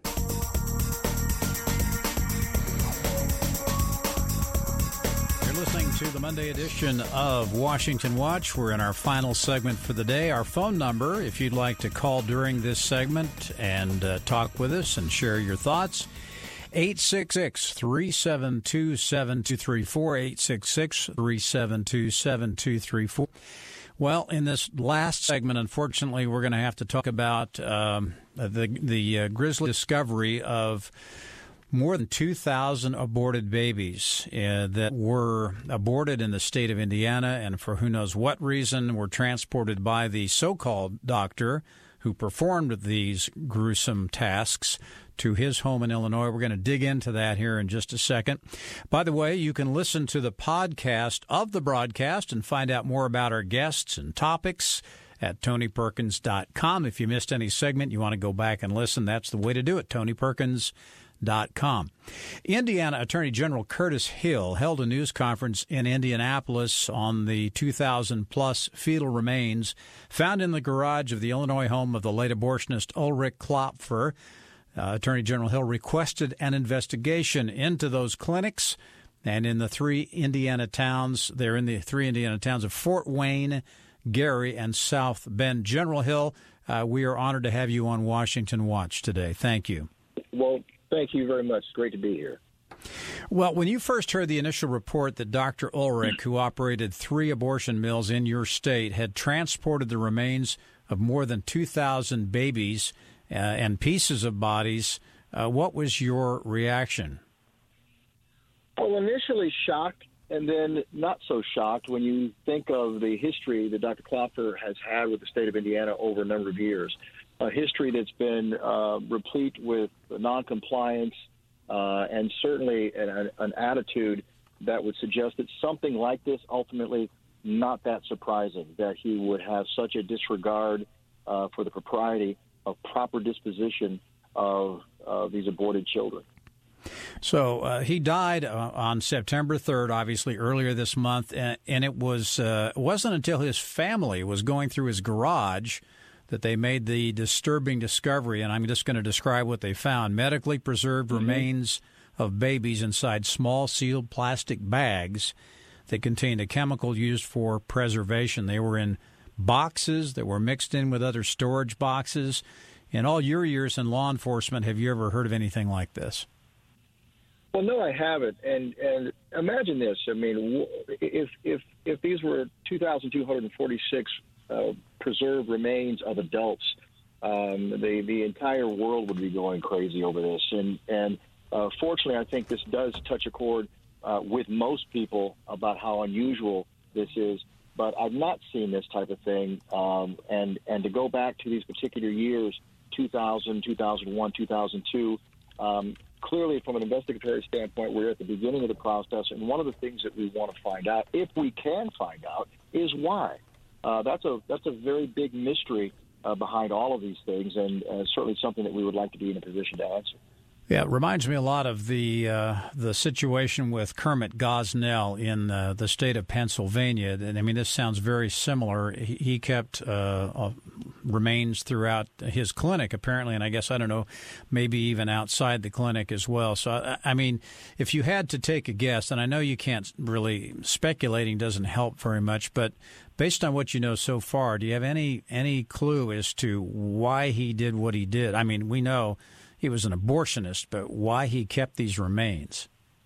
[SPEAKER 2] You're listening to the Monday edition of Washington Watch. We're in our final segment for the day. Our phone number, if you'd like to call during this segment and uh, talk with us and share your thoughts, eight six six, three seven two, seven two three four, eight six six, three seven two, seven two three four. Well, in this last segment, unfortunately, we're going to have to talk about um, the the uh, grisly discovery of more than two thousand aborted babies uh, that were aborted in the state of Indiana, and for who knows what reason were transported by the so-called doctor who performed these gruesome tasks to his home in Illinois. We're going to dig into that here in just a second. By the way, you can listen to the podcast of the broadcast and find out more about our guests and topics at Tony Perkins dot com. If you missed any segment, you want to go back and listen, that's the way to do it, Tony Perkins dot com. Indiana Attorney General Curtis Hill held a news conference in Indianapolis on the two thousand plus fetal remains found in the garage of the Illinois home of the late abortionist Ulrich Klopfer. Uh, Attorney General Hill requested an investigation into those clinics and in the three Indiana towns. They're in the three Indiana towns of Fort Wayne, Gary, and South Bend. General Hill, uh, we are honored to have you on Washington Watch today. Thank you.
[SPEAKER 12] Well, thank you very much. It's great to be here.
[SPEAKER 2] Well, when you first heard the initial report that Doctor Ulrich, who operated three abortion mills in your state, had transported the remains of more than two thousand babies uh, and pieces of bodies, uh, what was your reaction?
[SPEAKER 12] Well, initially shocked, and then not so shocked when you think of the history that Doctor Klopfer has had with the state of Indiana over a number of years, a history that's been uh, replete with noncompliance uh, and certainly an, an attitude that would suggest that something like this ultimately not that surprising, that he would have such a disregard uh, for the propriety of proper disposition of uh, these aborted children.
[SPEAKER 2] So uh, he died uh, on September third, obviously earlier this month, and, and it was uh, wasn't until his family was going through his garage that they made the disturbing discovery, and I'm just going to describe what they found. Medically preserved mm-hmm. remains of babies inside small sealed plastic bags that contained a chemical used for preservation. They were in boxes that were mixed in with other storage boxes. In all your years in law enforcement, have you ever heard of anything like this?
[SPEAKER 12] Well, no, I haven't. And and imagine this. I mean, if if if these were two thousand two hundred forty-six uh, preserved remains of adults, um, the the entire world would be going crazy over this. And and uh, fortunately, I think this does touch a chord uh, with most people about how unusual this is. But I've not seen this type of thing. Um, and and to go back to these particular years, two thousand, two thousand one, two thousand two. Um, Clearly, from an investigatory standpoint, we're at the beginning of the process, and one of the things that we want to find out, if we can find out, is why. Uh, that's a that's a very big mystery uh, behind all of these things, and uh, certainly something that we would like to be in a position to answer.
[SPEAKER 2] Yeah, it reminds me a lot of the uh, the situation with Kermit Gosnell in uh, the state of Pennsylvania. And I mean, this sounds very similar. He, he kept uh, uh, remains throughout his clinic, apparently, and I guess, I don't know, maybe even outside the clinic as well. So, I, I mean, if you had to take a guess, and I know you can't really, speculating doesn't help very much, but based on what you know so far, do you have any any clue as to why he did what he did? I mean, we know he was an abortionist, but why he kept these remains?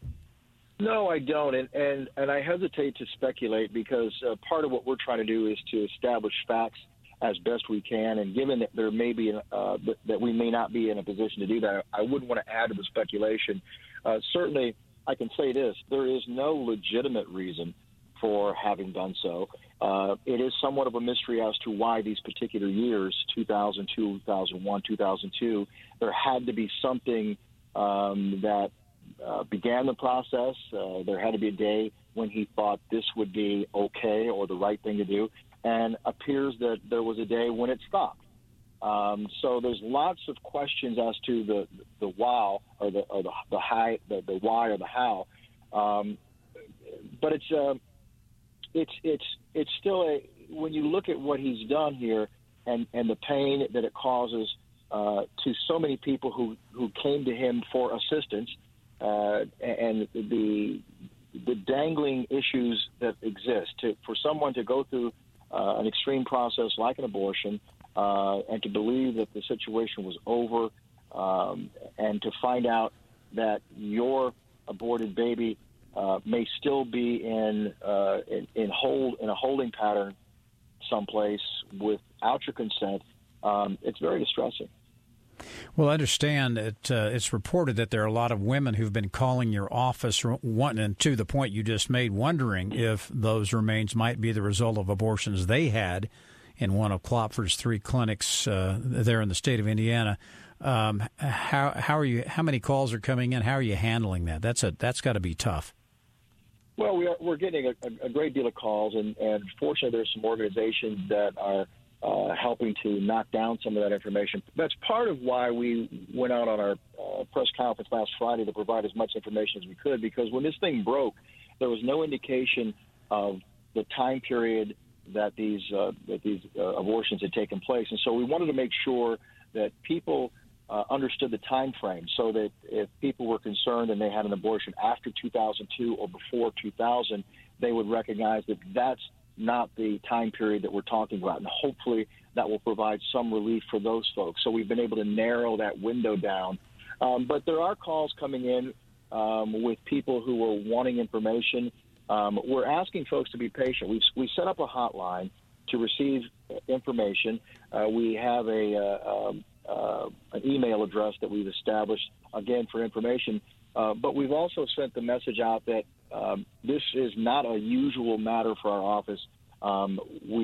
[SPEAKER 12] No, I don't, and and, and I hesitate to speculate because uh, part of what we're trying to do is to establish facts as best we can, and given that there may be uh, that we may not be in a position to do that, I wouldn't want to add to the speculation. Uh, certainly, I can say this: there is no legitimate reason for having done so. Uh, it is somewhat of a mystery as to why these particular years, two thousand two, two thousand one, two thousand two, there had to be something um, that uh, began the process. Uh, there had to be a day when he thought this would be okay or the right thing to do, and appears that there was a day when it stopped. Um, so there's lots of questions as to the the why or the or the, the high the, the why or the how, um, but it's. Uh, It's it's it's still a when you look at what he's done here and, and the pain that it causes uh, to so many people who, who came to him for assistance uh, and the the dangling issues that exist to, for someone to go through uh, an extreme process like an abortion uh, and to believe that the situation was over um, and to find out that your aborted baby Uh, may still be in, uh, in in hold in a holding pattern someplace without your consent. Um, it's very distressing.
[SPEAKER 2] Well, I understand that uh, it's reported that there are a lot of women who've been calling your office, one, and to the point you just made, wondering if those remains might be the result of abortions they had in one of Klopfer's three clinics uh, there in the state of Indiana. Um, how how are you? How many calls are coming in? How are you handling that? That's a that's got to be tough.
[SPEAKER 12] Well, we are, we're getting a, a great deal of calls, and, and fortunately there's some organizations that are uh, helping to knock down some of that information. That's part of why we went out on our uh, press conference last Friday to provide as much information as we could, because when this thing broke, there was no indication of the time period that these, uh, that these uh, abortions had taken place. And so we wanted to make sure that people Uh, understood the time frame, so that if people were concerned and they had an abortion after two thousand two or before two thousand, they would recognize that that's not the time period that we're talking about, and hopefully that will provide some relief for those folks. So we've been able to narrow that window down. Um, but there are calls coming in um, with people who are wanting information. Um, we're asking folks to be patient. We've we set up a hotline to receive information. Uh, we have a uh, um, Uh, an email address that we've established, again, for information. Uh, but we've also sent the message out that um, this is not a usual matter for our office. Um, we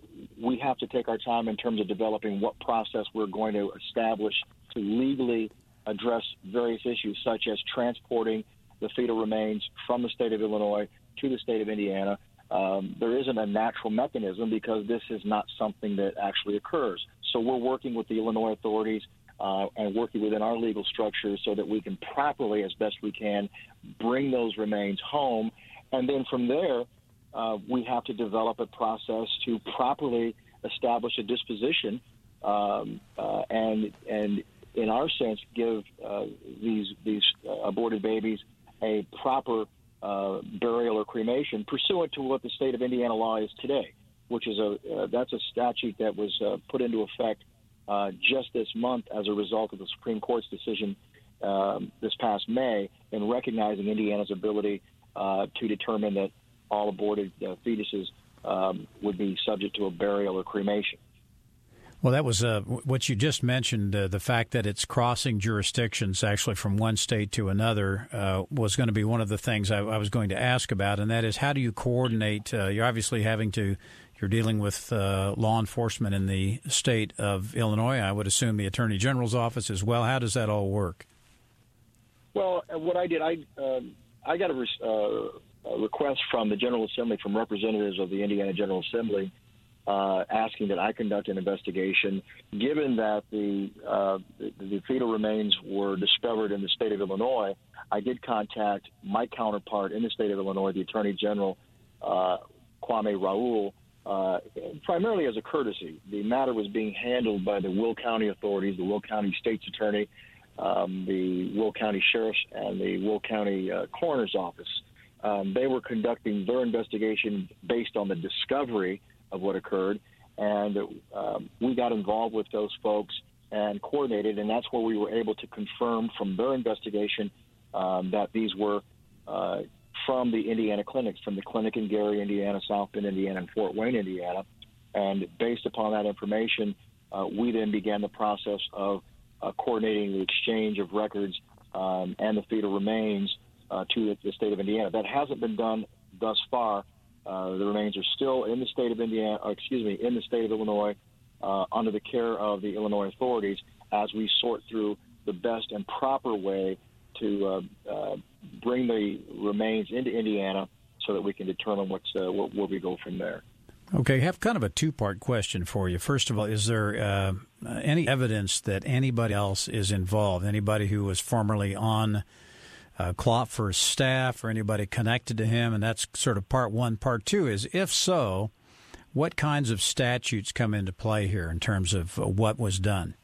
[SPEAKER 12] we have to take our time in terms of developing what process we're going to establish to legally address various issues, such as transporting the fetal remains from the state of Illinois to the state of Indiana. Um, there isn't a natural mechanism because this is not something that actually occurs. So we're working with the Illinois authorities uh, and working within our legal structure so that we can properly, as best we can, bring those remains home. And then from there, uh, we have to develop a process to properly establish a disposition um, uh, and and in our sense, give uh, these these uh, aborted babies a proper uh, burial or cremation pursuant to what the state of Indiana law is today, which is a uh, that's a statute that was uh, put into effect uh, just this month as a result of the Supreme Court's decision um, this past May in recognizing Indiana's ability uh, to determine that all aborted uh, fetuses um, would be subject to a burial or cremation.
[SPEAKER 2] Well, that was uh, what you just mentioned, uh, the fact that it's crossing jurisdictions actually from one state to another uh, was going to be one of the things I, I was going to ask about, and that is how do you coordinate? Uh, you're obviously having to, you're dealing with uh, law enforcement in the state of Illinois. I would assume the Attorney General's office as well. How does that all work?
[SPEAKER 12] Well, what I did, I um, I got a, re- uh, a request from the General Assembly, from representatives of the Indiana General Assembly, Uh, asking that I conduct an investigation, given that the, uh, the the fetal remains were discovered in the state of Illinois. I did contact my counterpart in the state of Illinois, the Attorney General, uh, Kwame Raoul, uh, primarily as a courtesy. The matter was being handled by the Will County authorities, the Will County State's Attorney, um, the Will County Sheriff's, and the Will County uh, Coroner's Office. Um, they were conducting their investigation based on the discovery of what occurred, and um, we got involved with those folks and coordinated, and that's where we were able to confirm from their investigation um, that these were uh, from the Indiana clinics, from the clinic in Gary, Indiana, South Bend, Indiana, and Fort Wayne, Indiana. And based upon that information, uh, we then began the process of uh, coordinating the exchange of records um, and the fetal remains uh, to the state of Indiana. That hasn't been done thus far. Uh, the remains are still in the state of Indiana, or excuse me, in the state of Illinois, uh, under the care of the Illinois authorities, as we sort through the best and proper way to uh, uh, bring the remains into Indiana, so that we can determine what's uh, where, where we go from there.
[SPEAKER 2] Okay, I have kind of a two-part question for you. First of all, is there uh, any evidence that anybody else is involved, anybody who was formerly on Uh, Klopfer's staff or anybody connected to him? And that's sort of part one. Part two is, if so, what kinds of statutes come into play here in terms of uh, what was done?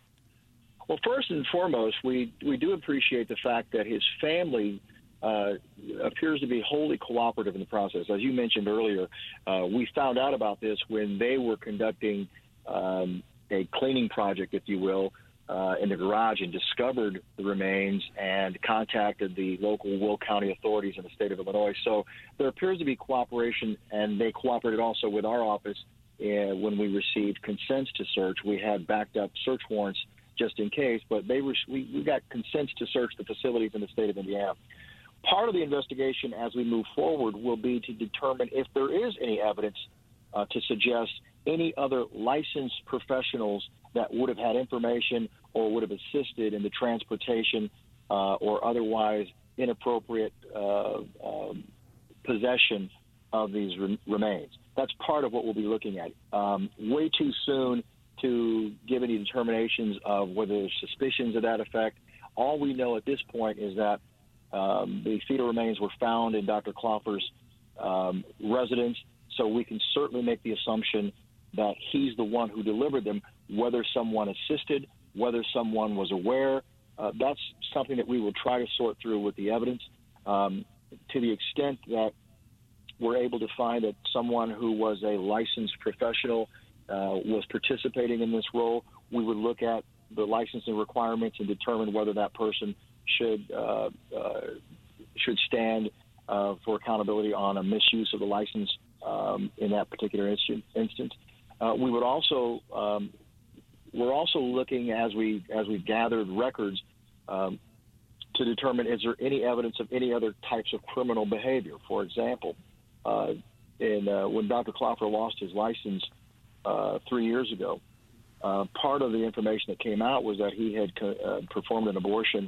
[SPEAKER 12] Well, first and foremost, we, we do appreciate the fact that his family uh, appears to be wholly cooperative in the process. As you mentioned earlier, uh, we found out about this when they were conducting um, a cleaning project, if you will, Uh, in the garage, and discovered the remains and contacted the local Will County authorities in the state of Illinois. So there appears to be cooperation, and they cooperated also with our office uh, when we received consents to search. We had backed up search warrants just in case, but they were, we, we got consents to search the facilities in the state of Indiana. Part of the investigation as we move forward will be to determine if there is any evidence uh, to suggest any other licensed professionals that would have had information or would have assisted in the transportation uh, or otherwise inappropriate uh, um, possession of these re- remains. That's part of what we'll be looking at. Um, way too soon to give any determinations of whether there's suspicions of that effect. All we know at this point is that um, the fetal remains were found in Doctor Klopfer's um, residence, so we can certainly make the assumption that he's the one who delivered them. Whether someone assisted, whether someone was aware, uh, that's something that we will try to sort through with the evidence. Um, to the extent that we're able to find that someone who was a licensed professional uh, was participating in this role, we would look at the licensing requirements and determine whether that person should uh, uh, should stand uh, for accountability on a misuse of the license um, in that particular inst- instance. Uh, we would also um, we're also looking, as we as we gathered records, um, to determine is there any evidence of any other types of criminal behavior. For example, uh, in uh, when Doctor Klopfer lost his license uh, three years ago, uh, part of the information that came out was that he had co- uh, performed an abortion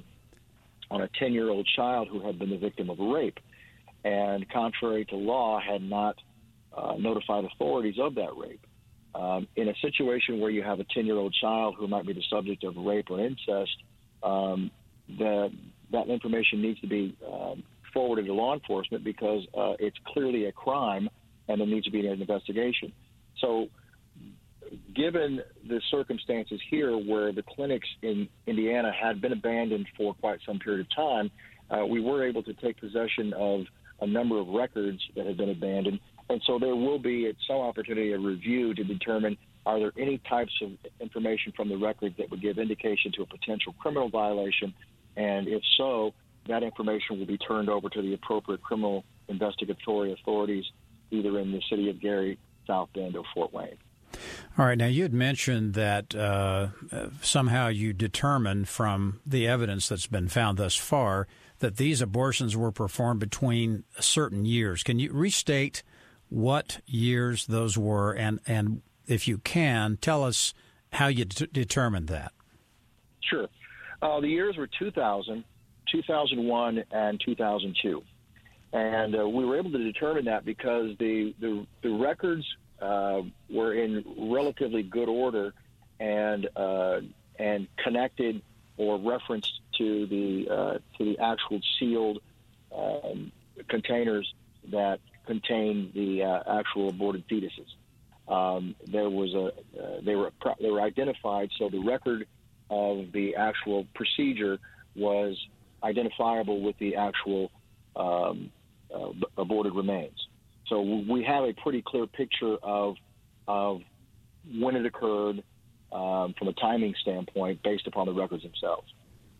[SPEAKER 12] on a ten-year-old child who had been the victim of a rape, and contrary to law, had not uh, notified authorities of that rape. Um, in a situation where you have a ten-year-old child who might be the subject of rape or incest, um, the, that information needs to be um, forwarded to law enforcement because uh, it's clearly a crime and there needs to be an investigation. So given the circumstances here where the clinics in Indiana had been abandoned for quite some period of time, uh, we were able to take possession of a number of records that had been abandoned. And so there will be at some opportunity a review to determine, are there any types of information from the records that would give indication to a potential criminal violation? And if so, that information will be turned over to the appropriate criminal investigatory authorities, either in the city of Gary, South Bend, or Fort Wayne.
[SPEAKER 2] All right. Now, you had mentioned that uh, somehow you determined from the evidence that's been found thus far that these abortions were performed between certain years. Can you restate what years those were? And, and if you can, tell us how you d- determined that.
[SPEAKER 12] Sure. Uh, the years were two thousand, two thousand one, and two thousand two. And uh, we were able to determine that because the, the, the records uh, were in relatively good order and uh, and connected or referenced to the uh, to the actual sealed um, containers that contained the uh, actual aborted fetuses. Um, there was a uh, they were they were identified, so the record of the actual procedure was identifiable with the actual um, uh, aborted remains. So we have a pretty clear picture of of when it occurred um, from a timing standpoint based upon the records themselves.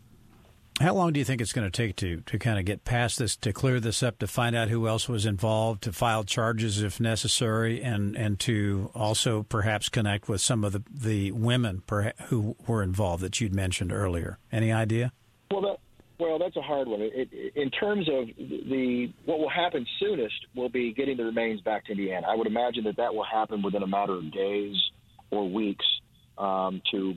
[SPEAKER 2] How long do you think it's going to take to, to kind of get past this, to clear this up, to find out who else was involved, to file charges if necessary, and, and to also perhaps connect with some of the, the women perhaps, who were involved that you'd mentioned earlier? Any idea?
[SPEAKER 12] Well, that, well, that's a hard one. It, it, in terms of the what will happen soonest will be getting the remains back to Indiana. I would imagine that that will happen within a matter of days or weeks um, to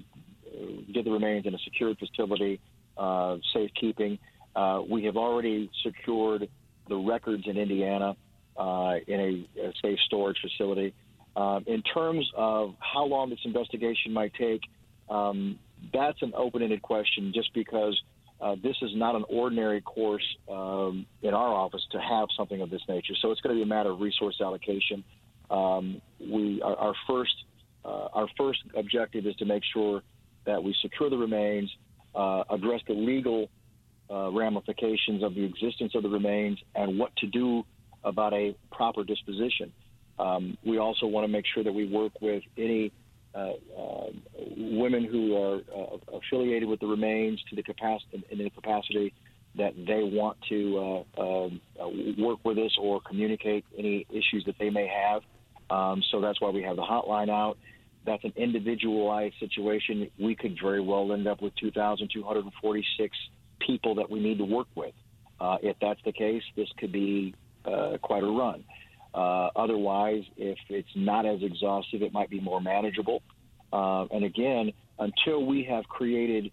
[SPEAKER 12] get the remains in a secured facility. Uh, safekeeping. Uh, we have already secured the records in Indiana uh, in a, a safe storage facility. Uh, in terms of how long this investigation might take, um, that's an open-ended question just because uh, this is not an ordinary course um, in our office to have something of this nature. So it's going to be a matter of resource allocation. Um, we our, our first uh, our first objective is to make sure that we secure the remains, Uh, address the legal uh, ramifications of the existence of the remains and what to do about a proper disposition. Um, we also want to make sure that we work with any uh, uh, women who are uh, affiliated with the remains to the capacity, in the capacity that they want to uh, uh, work with us or communicate any issues that they may have. Um, so that's why we have the hotline out. That's an individualized situation. We could very well end up with two thousand two hundred forty-six people that we need to work with. Uh, if that's the case, this could be uh, quite a run. Uh, otherwise, if it's not as exhaustive, it might be more manageable. Uh, and again, until we have created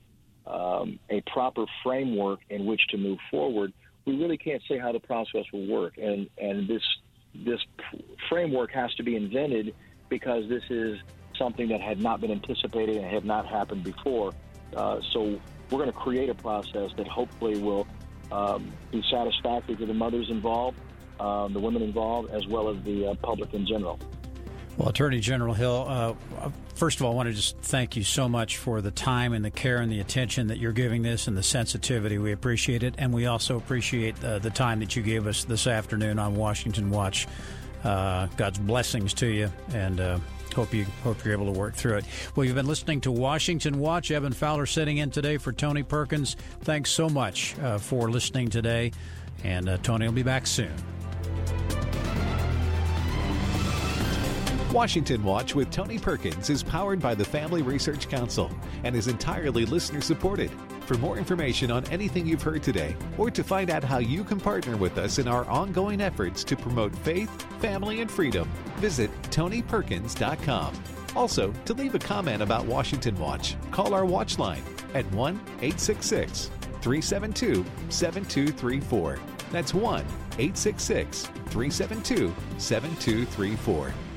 [SPEAKER 12] um, a proper framework in which to move forward, we really can't say how the process will work. And, and this, this framework has to be invented because this is something that had not been anticipated and had not happened before. Uh, so we're going to create a process that hopefully will um, be satisfactory to the mothers involved, um, the women involved, as well as the uh, public in general.
[SPEAKER 2] Well, Attorney General Hill, uh, first of all, I want to just thank you so much for the time and the care and the attention that you're giving this and the sensitivity. We appreciate it, and we also appreciate uh, the time that you gave us this afternoon on Washington Watch. Uh, God's blessings to you, and uh, hope you hope you're able to work through it. Well, you've been listening to Washington Watch. Evan Fowler sitting in today for Tony Perkins. Thanks so much uh, for listening today, and uh, Tony will be back soon.
[SPEAKER 1] Washington Watch with Tony Perkins is powered by the Family Research Council and is entirely listener-supported. For more information on anything you've heard today, or to find out how you can partner with us in our ongoing efforts to promote faith, family, and freedom, visit tony perkins dot com. Also, to leave a comment about Washington Watch, call our watch line at one eight six six, three seven two, seven two three four. That's one eight six six, three seven two, seven two three four.